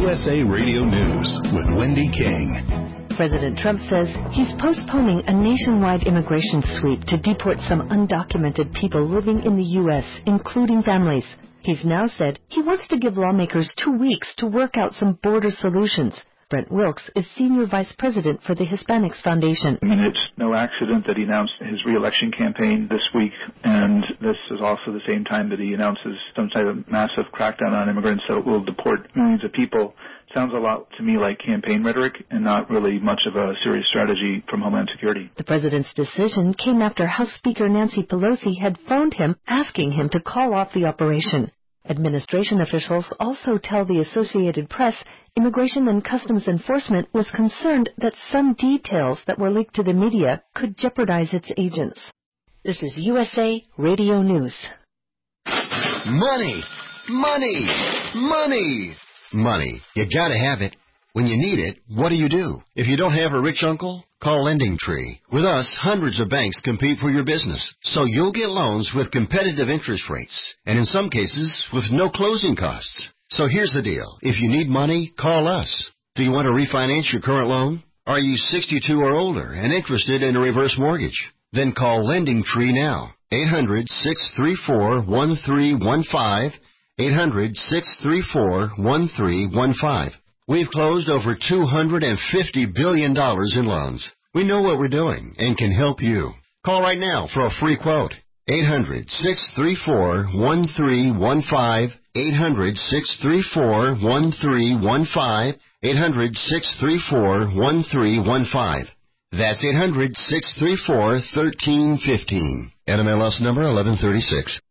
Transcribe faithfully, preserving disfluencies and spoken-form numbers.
U S A Radio News with Wendy King. President Trump says he's postponing a nationwide immigration sweep to deport some undocumented people living in the U S, including families. He's now said he wants to give lawmakers two weeks to work out some border solutions. Brent Wilkes is Senior Vice President for the Hispanics Foundation. I mean, it's no accident that he announced his re-election campaign this week, and this is also the same time that he announces some type of massive crackdown on immigrants that will deport millions of people. Sounds a lot to me like campaign rhetoric and not really much of a serious strategy from Homeland Security. The president's decision came after House Speaker Nancy Pelosi had phoned him asking him to call off the operation. Administration officials also tell the Associated Press Immigration and Customs Enforcement was concerned that some details that were leaked to the media could jeopardize its agents. This is U S A Radio News. Money! Money! Money! Money. You gotta have it. When you need it, what do you do? If you don't have a rich uncle, call LendingTree. With us, hundreds of banks compete for your business, so you'll get loans with competitive interest rates, and in some cases, with no closing costs. So here's the deal. If you need money, call us. Do you want to refinance your current loan? Are you sixty-two or older and interested in a reverse mortgage? Then call LendingTree now. eight hundred, six three four, one three one five. eight hundred, six three four, one three one five. We've closed over two hundred fifty billion dollars in loans. We know what we're doing and can help you. Call right now for a free quote. eight hundred, six three four, one three one five. eight hundred, six three four, one three one five. eight hundred, six three four, one three one five. That's eight hundred, six three four, one three one five. N M L S number eleven thirty-six.